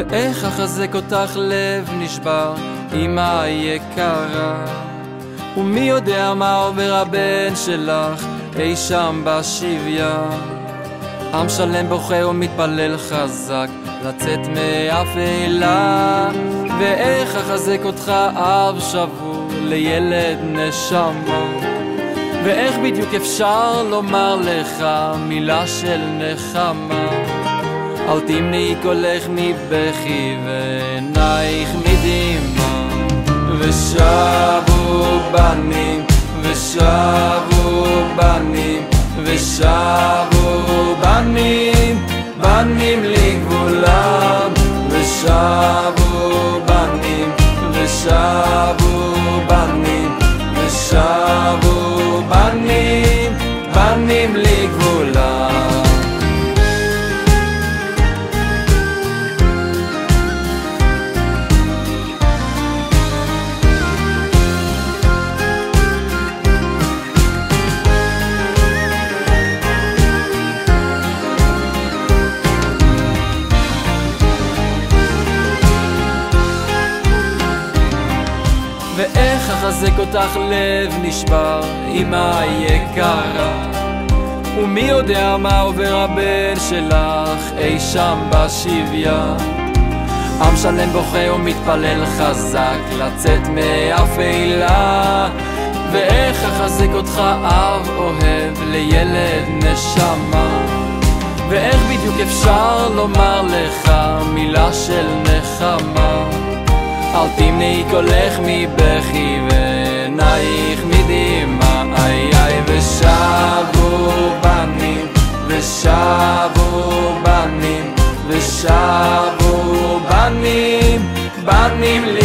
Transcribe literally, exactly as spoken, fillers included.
ואיך אחזק אותך לב נשבר, אמא יקרה. ומי יודע מה עובר הבן שלך אי שם בשביה. עם שלם בוכה ומתפלל חזק לצאת מאפלה. ואיך אחזק אותך אב שבור לילד נשמה. ואיך בדיוק אפשר לומר לך מילה של נחמה. אל תמנעי קולך מבכי ועינייך מדמעה. ושבו בנים ושבו בנים ושבו בנים בנים לגבולם. ושבו בנים ושבו בנים ושבו בנים בנים לגבולם. ואיך אחזק אותך לב נשבר, אמא יקרה. ומי יודע מה עובר הבן שלך אי שם בשביה. עם שלם בוכה ומתפלל חזק לצאת מאפלה. ואיך אחזק אותך אב אוהב לילד נשמה. ואיך בדיוק אפשר לומר לך מילה של נחמה. אל תמנעי קולך מבכי ועינייך מדמעה. איי איי ושבו בנים ושבו בנים ושבו בנים בנים